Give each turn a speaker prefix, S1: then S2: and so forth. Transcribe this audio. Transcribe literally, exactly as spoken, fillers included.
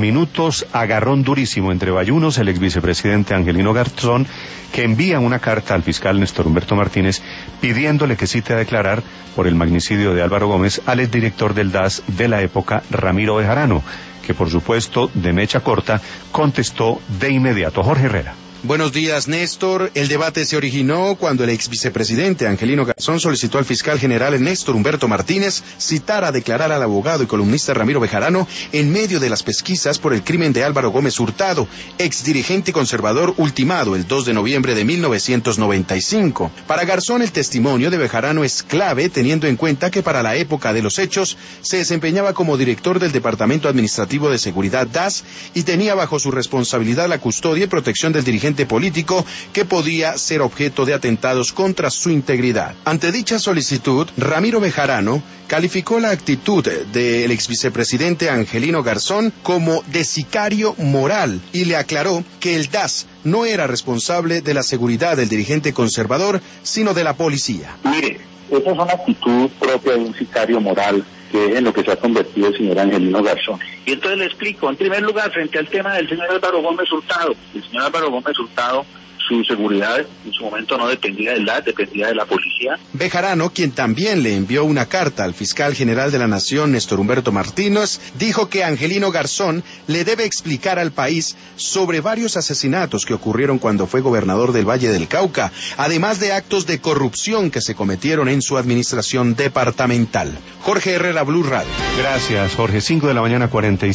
S1: minutos, agarrón durísimo entre Bayunos, el ex vicepresidente Angelino Garzón, que envía una carta al fiscal Néstor Humberto Martínez pidiéndole que cite a declarar por el magnicidio de Álvaro Gómez al exdirector del D A S de la época, Ramiro Bejarano, que por supuesto, de mecha corta, contestó de inmediato. Jorge Herrera.
S2: Buenos días, Néstor. El debate se originó cuando el ex vicepresidente Angelino Garzón solicitó al fiscal general Néstor Humberto Martínez citar a declarar al abogado y columnista Ramiro Bejarano en medio de las pesquisas por el crimen de Álvaro Gómez Hurtado, ex dirigente conservador ultimado el dos de noviembre de mil novecientos noventa y cinco. Para Garzón, el testimonio de Bejarano es clave, teniendo en cuenta que para la época de los hechos se desempeñaba como director del Departamento Administrativo de Seguridad D A S y tenía bajo su responsabilidad la custodia y protección del dirigente político que podía ser objeto de atentados contra su integridad. Ante dicha solicitud, Ramiro Bejarano calificó la actitud del ex vicepresidente Angelino Garzón como de sicario moral y le aclaró que el D A S no era responsable de la seguridad del dirigente conservador, sino de la policía.
S3: Mire, esa es una actitud propia de un sicario moral, que es en lo que se ha convertido el señor Angelino Garzón. Y entonces le explico, en primer lugar, frente al tema del señor Álvaro Gómez Hurtado. El señor Álvaro Gómez Hurtado, su seguridad en su momento no dependía del D A S, dependía de la policía.
S2: Bejarano, quien también le envió una carta al fiscal general de la Nación, Néstor Humberto Martínez, dijo que Angelino Garzón le debe explicar al país sobre varios asesinatos que ocurrieron cuando fue gobernador del Valle del Cauca, además de actos de corrupción que se cometieron en su administración departamental. Jorge Herrera, Blue Radio.
S1: Gracias, Jorge. Cinco de la mañana, cuarenta y